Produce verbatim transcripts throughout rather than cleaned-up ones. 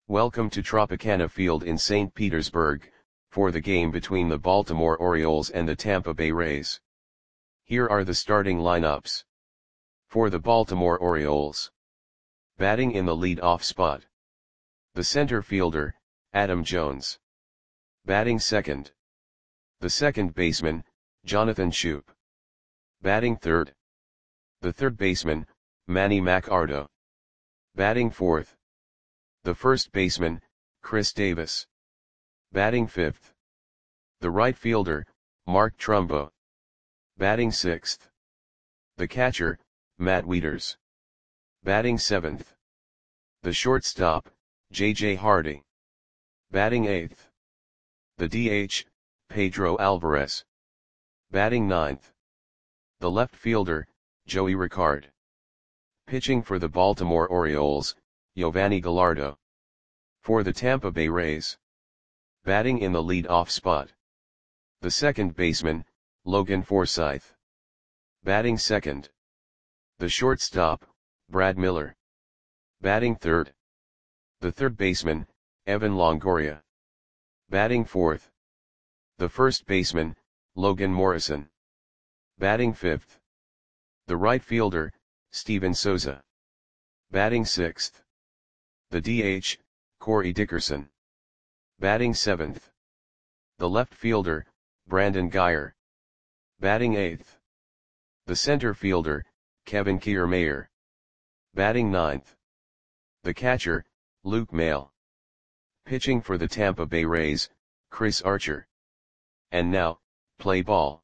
Welcome to Tropicana Field in Saint Petersburg, for the game between the Baltimore Orioles and the Tampa Bay Rays. Here are the starting lineups. For the Baltimore Orioles. Batting in the lead-off spot. The center fielder, Adam Jones. Batting second. The second baseman, Jonathan Schoop. Batting third. The third baseman, Manny Machado. Batting fourth. The first baseman, Chris Davis. Batting fifth. The right fielder, Mark Trumbo. Batting sixth. The catcher, Matt Wieters. Batting seventh. The shortstop, J J Hardy. Batting eighth. The D H, Pedro Alvarez. Batting ninth. The left fielder, Joey Rickard. Pitching for the Baltimore Orioles, Yovani Gallardo. For the Tampa Bay Rays. Batting in the lead-off spot. The second baseman, Logan Forsythe. Batting second. The shortstop, Brad Miller. Batting third. The third baseman, Evan Longoria. Batting fourth. The first baseman, Logan Morrison. Batting fifth. The right fielder, Steven Souza. Batting sixth. The D H, Corey Dickerson. Batting seventh. The left fielder, Brandon Guyer. Batting eighth. The center fielder, Kevin Kiermaier. Batting ninth. The catcher, Luke Maile. Pitching for the Tampa Bay Rays, Chris Archer. And now, play ball.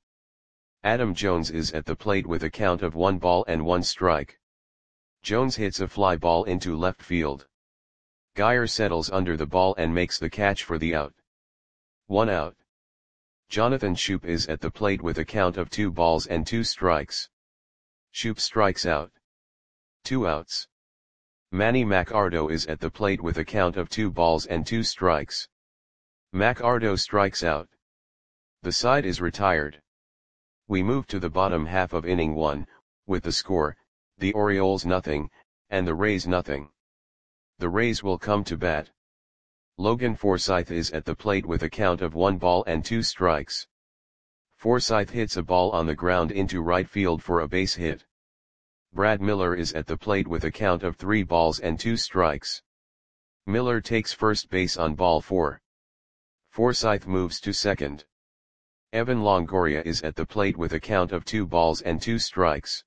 Adam Jones is at the plate with a count of one ball and one strike. Jones hits a fly ball into left field. Guyer settles under the ball and makes the catch for the out. One out. Jonathan Schoop is at the plate with a count of two balls and two strikes. Schoop strikes out. Two outs. Manny Machado is at the plate with a count of two balls and two strikes. Machado strikes out. The side is retired. We move to the bottom half of inning one, with the score, the Orioles nothing, and the Rays nothing. The Rays will come to bat. Logan Forsythe is at the plate with a count of one ball and two strikes. Forsythe hits a ball on the ground into right field for a base hit. Brad Miller is at the plate with a count of three balls and two strikes. Miller takes first base on ball four. Forsythe moves to second. Evan Longoria is at the plate with a count of two balls and two strikes.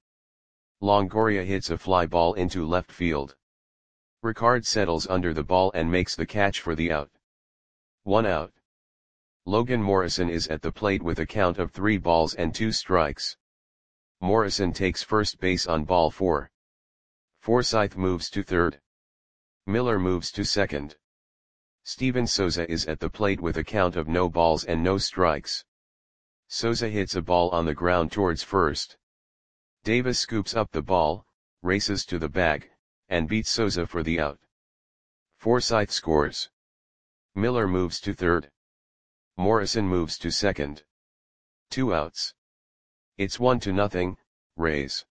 Longoria hits a fly ball into left field. Rickard settles under the ball and makes the catch for the out. One out. Logan Morrison is at the plate with a count of three balls and two strikes. Morrison takes first base on ball four. Forsythe moves to third. Miller moves to second. Steven Souza is at the plate with a count of no balls and no strikes. Souza hits a ball on the ground towards first. Davis scoops up the ball, races to the bag, and beats Souza for the out. Forsythe scores. Miller moves to third. Morrison moves to second. Two outs. It's one to nothing, Rays.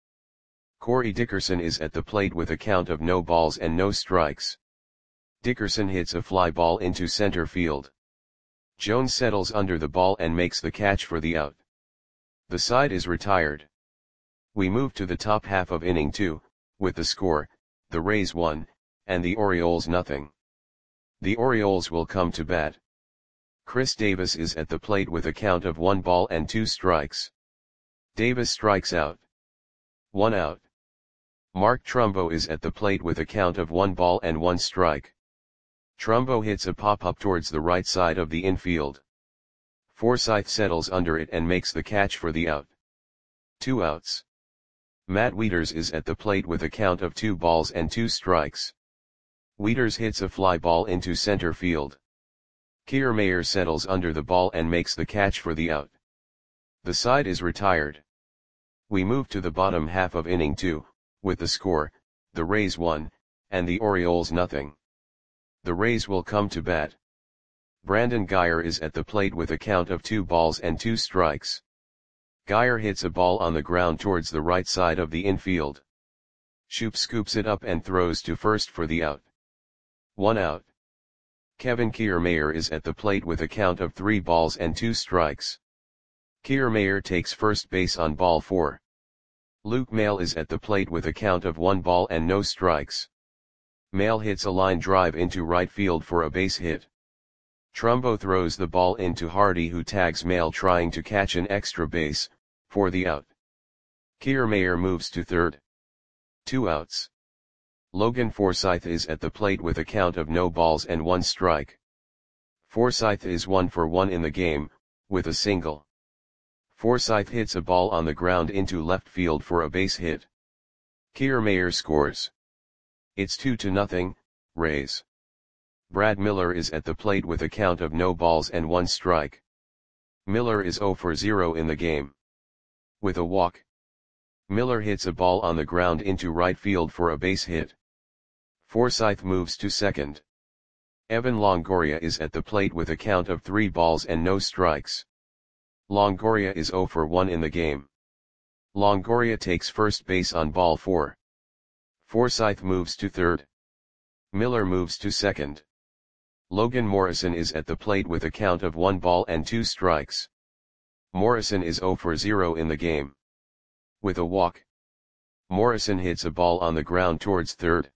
Corey Dickerson is at the plate with a count of no balls and no strikes. Dickerson hits a fly ball into center field. Jones settles under the ball and makes the catch for the out. The side is retired. We move to the top half of inning two, with the score, the Rays one, and the Orioles nothing. The Orioles will come to bat. Chris Davis is at the plate with a count of one ball and two strikes. Davis strikes out. One out. Mark Trumbo is at the plate with a count of one ball and one strike. Trumbo hits a pop-up towards the right side of the infield. Forsythe settles under it and makes the catch for the out. Two outs. Matt Wieters is at the plate with a count of two balls and two strikes. Wieters hits a fly ball into center field. Kiermaier settles under the ball and makes the catch for the out. The side is retired. We move to the bottom half of inning two, with the score, the Rays one, and the Orioles nothing. The Rays will come to bat. Brandon Guyer is at the plate with a count of two balls and two strikes. Guyer hits a ball on the ground towards the right side of the infield. Schoop scoops it up and throws to first for the out. One out. Kevin Kiermaier is at the plate with a count of three balls and two strikes. Kiermaier takes first base on ball four. Luke Maile is at the plate with a count of one ball and no strikes. Maile hits a line drive into right field for a base hit. Trumbo throws the ball into Hardy, who tags Maile trying to catch an extra base, for the out. Kiermaier moves to third. Two outs. Logan Forsythe is at the plate with a count of no balls and one strike. Forsythe is one for one in the game, with a single. Forsythe hits a ball on the ground into left field for a base hit. Kiermaier scores. It's two to nothing, Rays. Brad Miller is at the plate with a count of no balls and one strike. Miller is zero for zero in the game. With a walk. Miller hits a ball on the ground into right field for a base hit. Forsythe moves to second. Evan Longoria is at the plate with a count of three balls and no strikes. Longoria is zero for one in the game. Longoria takes first base on ball four. Forsythe moves to third. Miller moves to second. Logan Morrison is at the plate with a count of one ball and two strikes. Morrison is zero for zero in the game. With a walk. Morrison hits a ball on the ground towards third.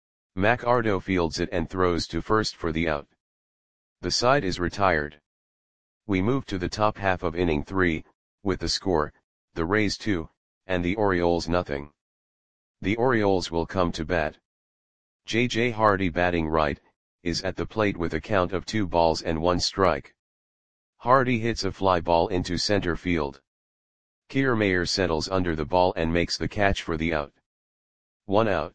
McArdo fields it and throws to first for the out. The side is retired. We move to the top half of inning three, with the score, the Rays two, and the Orioles nothing. The Orioles will come to bat. J J Hardy, batting right, is at the plate with a count of two balls and one strike. Hardy hits a fly ball into center field. Kiermaier settles under the ball and makes the catch for the out. One out.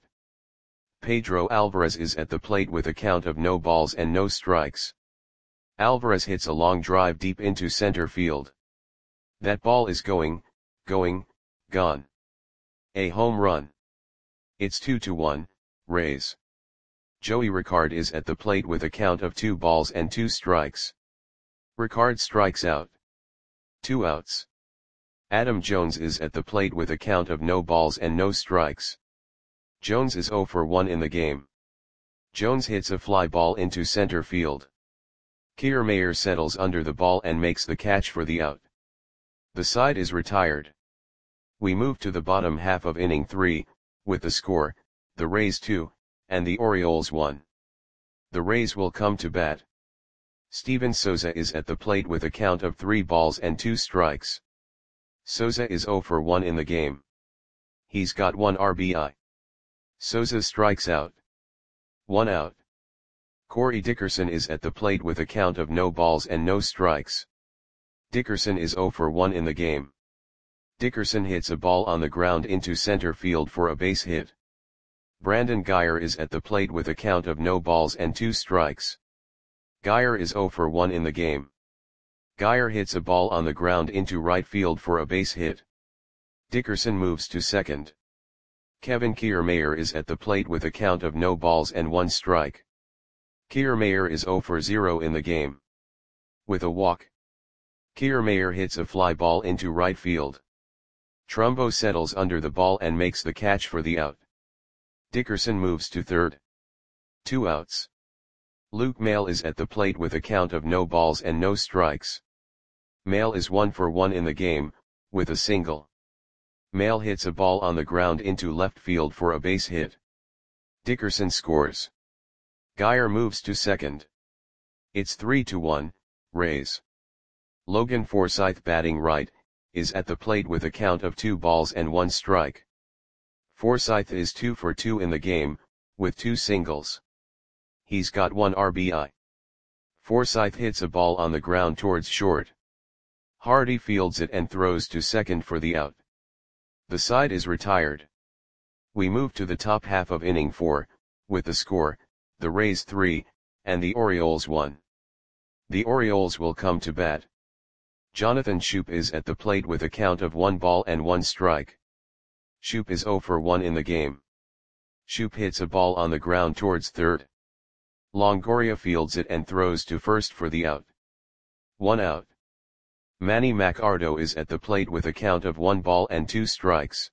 Pedro Alvarez is at the plate with a count of no balls and no strikes. Alvarez hits a long drive deep into center field. That ball is going, going, gone. A home run. It's two to one, Rays. Joey Ricard is at the plate with a count of two balls and two strikes. Ricard strikes out. Two outs. Adam Jones is at the plate with a count of no balls and no strikes. Jones is zero for one in the game. Jones hits a fly ball into center field. Kiermaier settles under the ball and makes the catch for the out. The side is retired. We move to the bottom half of inning three, with the score, the Rays two, and the Orioles one. The Rays will come to bat. Steven Souza is at the plate with a count of three balls and two strikes. Souza is zero for one in the game. He's got one R B I. Souza strikes out. One out. Corey Dickerson is at the plate with a count of no balls and no strikes. Dickerson is zero for one in the game. Dickerson hits a ball on the ground into center field for a base hit. Brandon Guyer is at the plate with a count of no balls and two strikes. Guyer is zero for one in the game. Guyer hits a ball on the ground into right field for a base hit. Dickerson moves to second. Kevin Kiermaier is at the plate with a count of no balls and one strike. Kiermaier is zero for zero in the game. With a walk. Kiermaier hits a fly ball into right field. Trumbo settles under the ball and makes the catch for the out. Dickerson moves to third. Two outs. Luke Maile is at the plate with a count of no balls and no strikes. Maile is one for one in the game, with a single. Maile hits a ball on the ground into left field for a base hit. Dickerson scores. Guyer moves to second. It's three to one, Rays. Logan Forsythe, batting right, is at the plate with a count of two balls and one strike. Forsythe is two for two in the game, with two singles. He's got one R B I. Forsythe hits a ball on the ground towards short. Hardy fields it and throws to second for the out. The side is retired. We move to the top half of inning four, with the score, the Rays three, and the Orioles one. The Orioles will come to bat. Jonathan Schoop is at the plate with a count of one ball and one strike. Schoop is zero for one in the game. Schoop hits a ball on the ground towards third. Longoria fields it and throws to first for the out. One out. Manny McArdo is at the plate with a count of one ball and two strikes.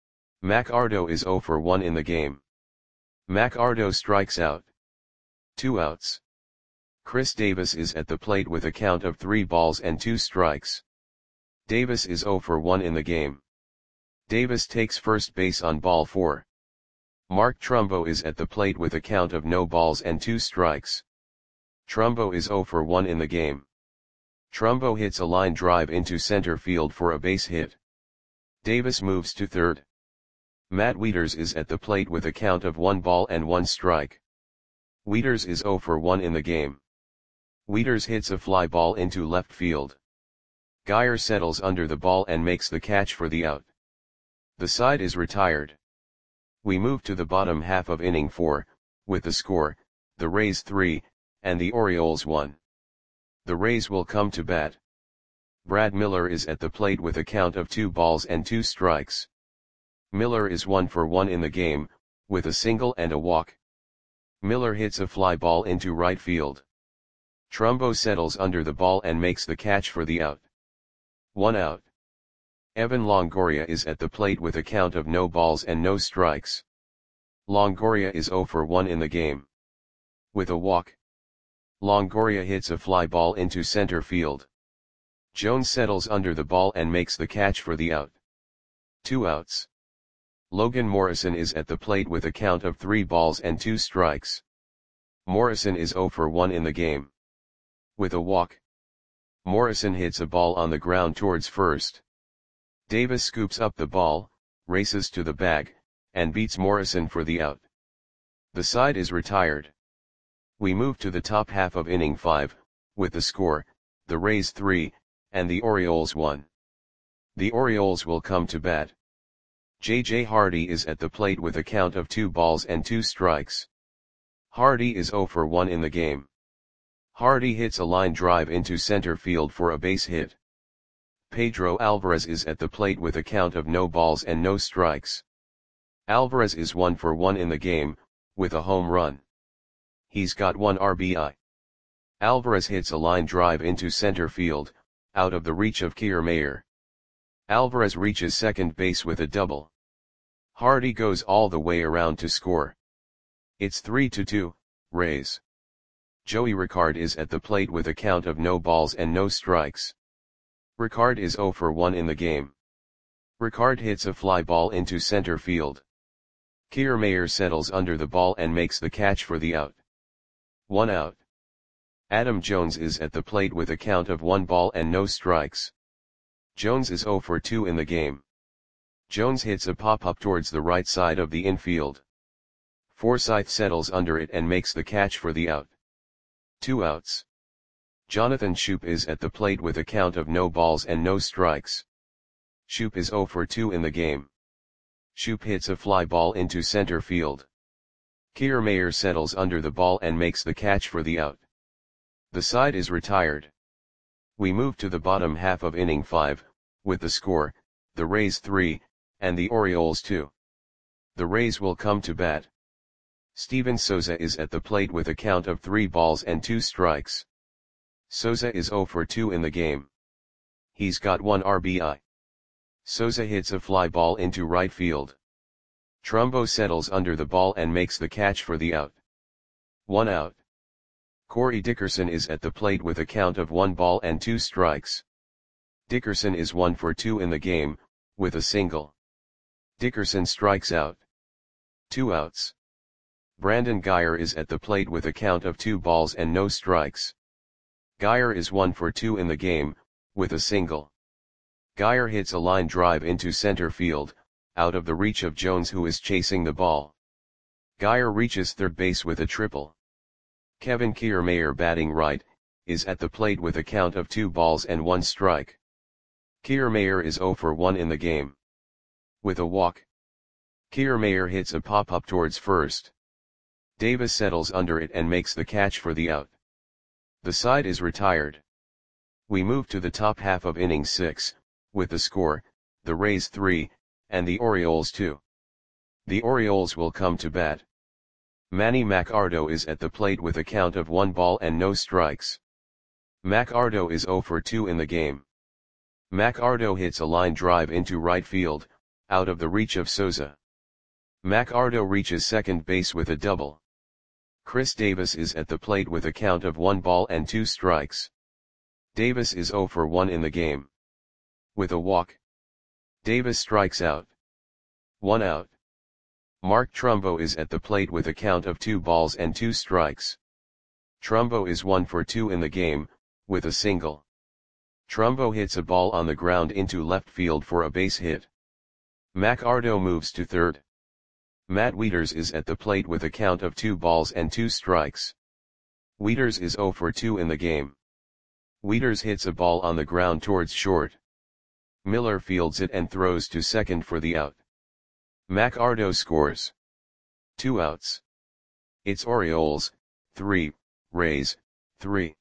McArdo is zero for one in the game. McArdo strikes out. Two outs. Chris Davis is at the plate with a count of three balls and two strikes. Davis is zero for one in the game. Davis takes first base on ball four. Mark Trumbo is at the plate with a count of no balls and two strikes. Trumbo is zero for one in the game. Trumbo hits a line drive into center field for a base hit. Davis moves to third. Matt Wieters is at the plate with a count of one ball and one strike. Wieters is zero for one in the game. Wieters hits a fly ball into left field. Geyer settles under the ball and makes the catch for the out. The side is retired. We move to the bottom half of inning four, with the score, the Rays three, and the Orioles one. The Rays will come to bat. Brad Miller is at the plate with a count of two balls and two strikes. Miller is one for one in the game, with a single and a walk. Miller hits a fly ball into right field. Trumbo settles under the ball and makes the catch for the out. One out. Evan Longoria is at the plate with a count of no balls and no strikes. Longoria is zero for one in the game. With a walk. Longoria hits a fly ball into center field. Jones settles under the ball and makes the catch for the out. Two outs. Logan Morrison is at the plate with a count of three balls and two strikes. Morrison is zero for one in the game. With a walk. Morrison hits a ball on the ground towards first. Davis scoops up the ball, races to the bag, and beats Morrison for the out. The side is retired. We move to the top half of inning five, with the score, the Rays three, and the Orioles one. The Orioles will come to bat. J J Hardy is at the plate with a count of two balls and two strikes. Hardy is zero for one in the game. Hardy hits a line drive into center field for a base hit. Pedro Alvarez is at the plate with a count of no balls and no strikes. Alvarez is one for one in the game, with a home run. He's got one R B I. Alvarez hits a line drive into center field, out of the reach of Kiermaier. Alvarez reaches second base with a double. Hardy goes all the way around to score. It's three to two, Rays. Joey Ricard is at the plate with a count of no balls and no strikes. Ricard is zero for one in the game. Ricard hits a fly ball into center field. Kiermaier settles under the ball and makes the catch for the out. One out. Adam Jones is at the plate with a count of one ball and no strikes. Jones is zero for two in the game. Jones hits a pop-up towards the right side of the infield. Forsythe settles under it and makes the catch for the out. Two outs. Jonathan Schoop is at the plate with a count of no balls and no strikes. Schoop is zero for two in the game. Schoop hits a fly ball into center field. Kiermaier settles under the ball and makes the catch for the out. The side is retired. We move to the bottom half of inning five, with the score, the Rays three, and the Orioles two. The Rays will come to bat. Steven Souza is at the plate with a count of three balls and two strikes. Souza is zero for two in the game. He's got one R B I. Souza hits a fly ball into right field. Trumbo settles under the ball and makes the catch for the out. One out. Corey Dickerson is at the plate with a count of one ball and two strikes. Dickerson is one for two in the game, with a single. Dickerson strikes out. Two outs. Brandon Geyer is at the plate with a count of two balls and no strikes. Geyer is one for two in the game, with a single. Geyer hits a line drive into center field, out of the reach of Jones who is chasing the ball. Geyer reaches third base with a triple. Kevin Kiermaier, batting right, is at the plate with a count of two balls and one strike. Kiermaier is zero for one in the game. With a walk. Kiermaier hits a pop-up towards first. Davis settles under it and makes the catch for the out. The side is retired. We move to the top half of inning six, with the score, the Rays three, and the Orioles two. The Orioles will come to bat. Manny Macardo is at the plate with a count of one ball and no strikes. Macardo is zero for two in the game. Macardo hits a line drive into right field, out of the reach of Souza. Macardo reaches second base with a double. Chris Davis is at the plate with a count of one ball and two strikes. Davis is zero for one in the game. With a walk, Davis strikes out. One out. Mark Trumbo is at the plate with a count of two balls and two strikes. Trumbo is one for two in the game, with a single. Trumbo hits a ball on the ground into left field for a base hit. Mac Ardo moves to third. Matt Wieters is at the plate with a count of two balls and two strikes. Wieters is zero for two in the game. Wieters hits a ball on the ground towards short. Miller fields it and throws to second for the out. Mac Ardo scores. Two outs. It's Orioles, three, Rays, three.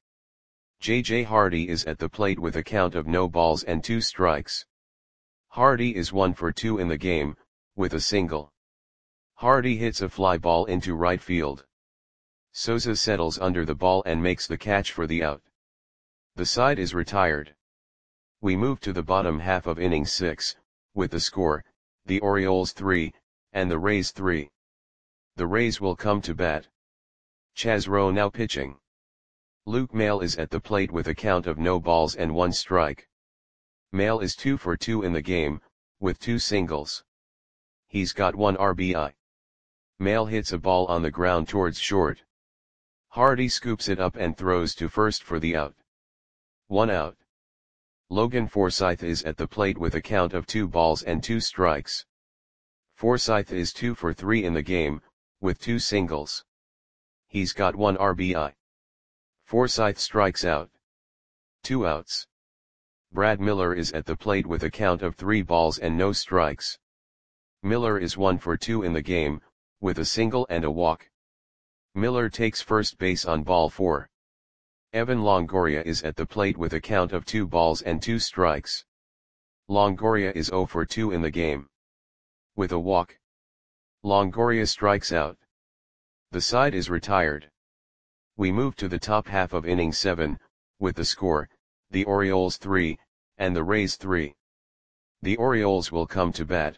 J J Hardy is at the plate with a count of no balls and two strikes. Hardy is one for two in the game, with a single. Hardy hits a fly ball into right field. Souza settles under the ball and makes the catch for the out. The side is retired. We move to the bottom half of inning six, with the score, the Orioles three, and the Rays three. The Rays will come to bat. Chaz Roe now pitching. Luke Maile is at the plate with a count of no balls and one strike. Maile is two for two in the game, with two singles. He's got one R B I. Maile hits a ball on the ground towards short. Hardy scoops it up and throws to first for the out. One out. Logan Forsythe is at the plate with a count of two balls and two strikes. Forsythe is two for three in the game, with two singles. He's got one R B I. Forsythe strikes out. Two outs. Brad Miller is at the plate with a count of three balls and no strikes. Miller is one for two in the game, with a single and a walk. Miller takes first base on ball four. Evan Longoria is at the plate with a count of two balls and two strikes. Longoria is zero for two in the game. With a walk, Longoria strikes out. The side is retired. We move to the top half of inning seven, with the score, the Orioles three, and the Rays three. The Orioles will come to bat.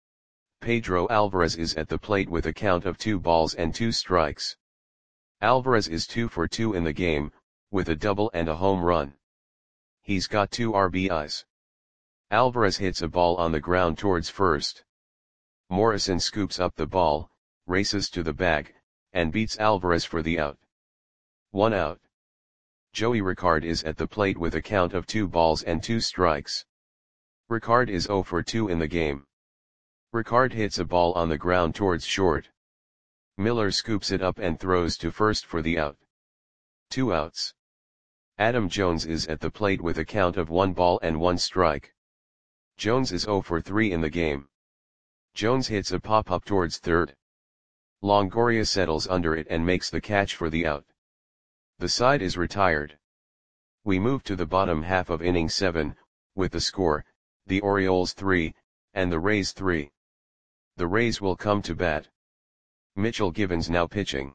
Pedro Alvarez is at the plate with a count of two balls and two strikes. Alvarez is two for two in the game, with a double and a home run. He's got two R B Is. Alvarez hits a ball on the ground towards first. Morrison scoops up the ball, races to the bag, and beats Alvarez for the out. One out. Joey Ricard is at the plate with a count of two balls and two strikes. Ricard is zero for two in the game. Ricard hits a ball on the ground towards short. Miller scoops it up and throws to first for the out. Two outs. Adam Jones is at the plate with a count of one ball and one strike. Jones is zero for three in the game. Jones hits a pop-up towards third. Longoria settles under it and makes the catch for the out. The side is retired. We move to the bottom half of inning seven, with the score, the Orioles three, and the Rays three. The Rays will come to bat. Mitchell Givens now pitching.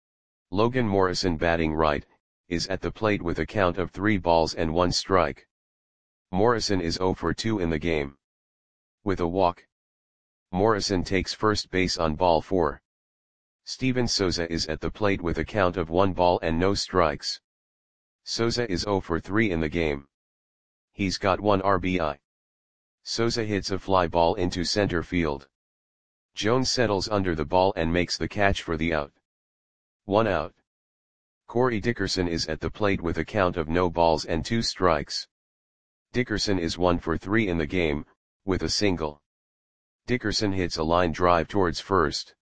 Logan Morrison batting right, is at the plate with a count of three balls and one strike. Morrison is zero for two in the game. With a walk, Morrison takes first base on ball four. Steven Souza is at the plate with a count of one ball and no strikes. Souza is zero for three in the game. He's got one R B I. Souza hits a fly ball into center field. Jones settles under the ball and makes the catch for the out. One out. Corey Dickerson is at the plate with a count of no balls and two strikes. Dickerson is one for three in the game, with a single. Dickerson hits a line drive towards first.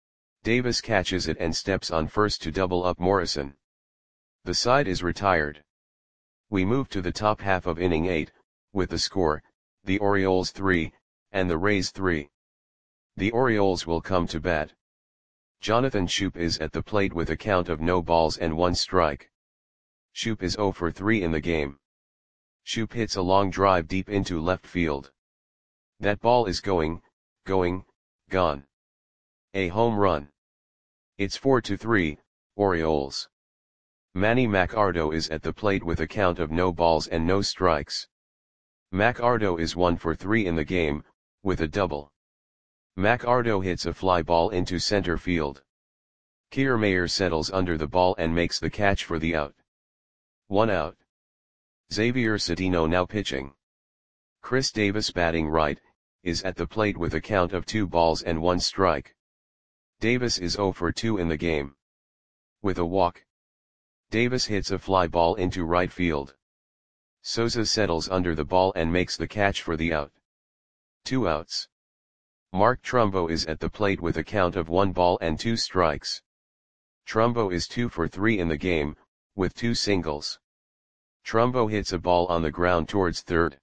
Davis catches it and steps on first to double up Morrison. The side is retired. We move to the top half of inning eight, with the score, the Orioles three, and the Rays three. The Orioles will come to bat. Jonathan Schoop is at the plate with a count of no balls and one strike. Schoop is zero for three in the game. Schoop hits a long drive deep into left field. That ball is going, going, gone. A home run. It's four to three, Orioles. Manny Machado is at the plate with a count of no balls and no strikes. Machado is one for three in the game, with a double. Machado hits a fly ball into center field. Kiermaier settles under the ball and makes the catch for the out. One out. Xavier Cedeno now pitching. Chris Davis batting right, is at the plate with a count of two balls and one strike. Davis is zero for two in the game. With a walk. Davis hits a fly ball into right field. Souza settles under the ball and makes the catch for the out. Two outs. Mark Trumbo is at the plate with a count of one ball and two strikes. Trumbo is two for three in the game, with two singles. Trumbo hits a ball on the ground towards third.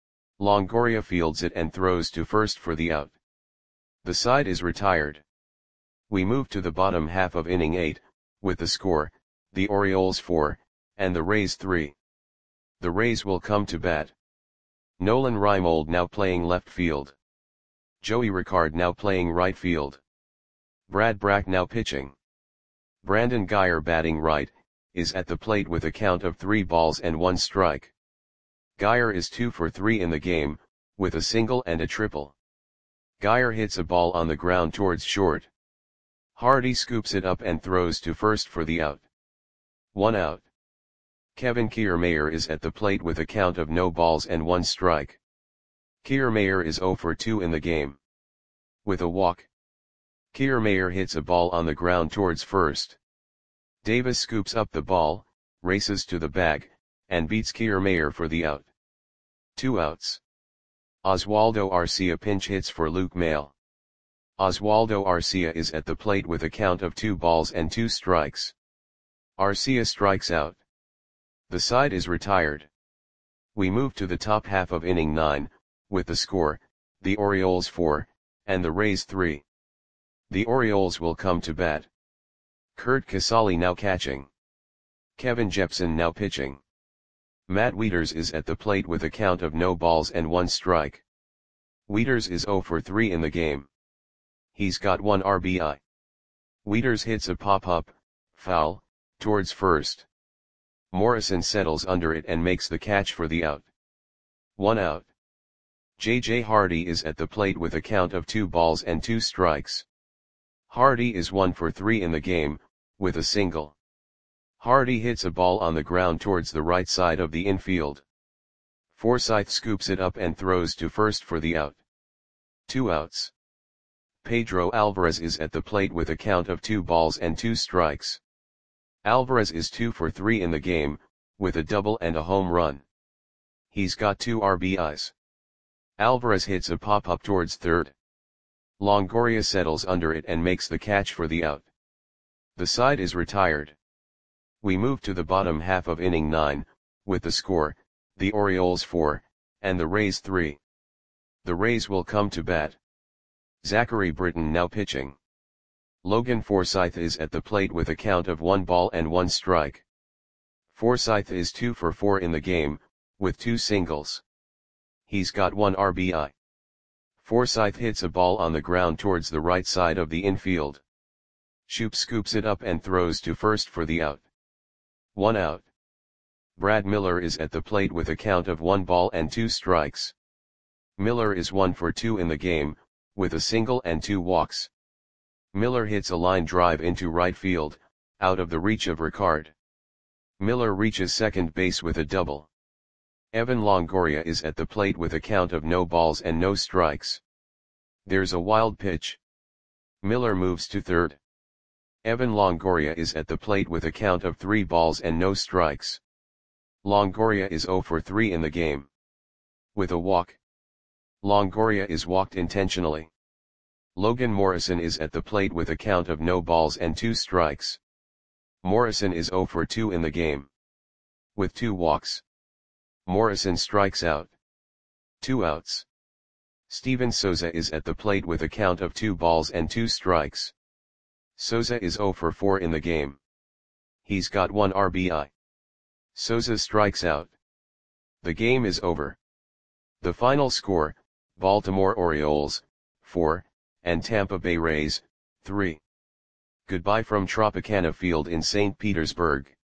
Longoria fields it and throws to first for the out. The side is retired. We move to the bottom half of inning eight, with the score, the Orioles four, and the Rays three. The Rays will come to bat. Nolan Reimold now playing left field. Joey Ricard now playing right field. Brad Brack now pitching. Brandon Guyer batting right, is at the plate with a count of three balls and one strike. Guyer is two for three in the game, with a single and a triple. Guyer hits a ball on the ground towards short. Hardy scoops it up and throws to first for the out. One out. Kevin Kiermaier is at the plate with a count of no balls and one strike. Kiermaier is zero for two in the game. With a walk. Kiermaier hits a ball on the ground towards first. Davis scoops up the ball, races to the bag, and beats Kiermaier for the out. Two outs. Oswaldo Arcia pinch hits for Luke Maile. Oswaldo Arcia is at the plate with a count of two balls and two strikes. Arcia strikes out. The side is retired. We move to the top half of inning nine, with the score, the Orioles four, and the Rays three. The Orioles will come to bat. Kurt Casale now catching. Kevin Jepson now pitching. Matt Wieters is at the plate with a count of no balls and one strike. Wieters is zero for three in the game. He's got one R B I. Wieters hits a pop-up, foul, towards first. Morrison settles under it and makes the catch for the out. One out. J J Hardy is at the plate with a count of two balls and two strikes. Hardy is one for three in the game, with a single. Hardy hits a ball on the ground towards the right side of the infield. Forsythe scoops it up and throws to first for the out. Two outs. Pedro Alvarez is at the plate with a count of two balls and two strikes. Alvarez is two for three in the game, with a double and a home run. He's got two R B Is. Alvarez hits a pop-up towards third. Longoria settles under it and makes the catch for the out. The side is retired. We move to the bottom half of inning nine, with the score, the Orioles four, and the Rays three. The Rays will come to bat. Zachary Britton now pitching. Logan Forsythe is at the plate with a count of one ball and one strike. Forsythe is two for four in the game, with two singles. He's got one R B I. Forsythe hits a ball on the ground towards the right side of the infield. Shoop scoops it up and throws to first for the out. One out. Brad Miller is at the plate with a count of one ball and two strikes. Miller is one for two in the game, with a single and two walks. Miller hits a line drive into right field, out of the reach of Ricard. Miller reaches second base with a double. Evan Longoria is at the plate with a count of no balls and no strikes. There's a wild pitch. Miller moves to third. Evan Longoria is at the plate with a count of three balls and no strikes. Longoria is zero for three in the game. With a walk. Longoria is walked intentionally. Logan Morrison is at the plate with a count of no balls and two strikes. Morrison is zero for two in the game. With two walks. Morrison strikes out. Two outs. Steven Souza is at the plate with a count of two balls and two strikes. Souza is zero for four in the game. He's got one R B I. Souza strikes out. The game is over. The final score, Baltimore Orioles, four, and Tampa Bay Rays, three. Goodbye from Tropicana Field in Saint Petersburg.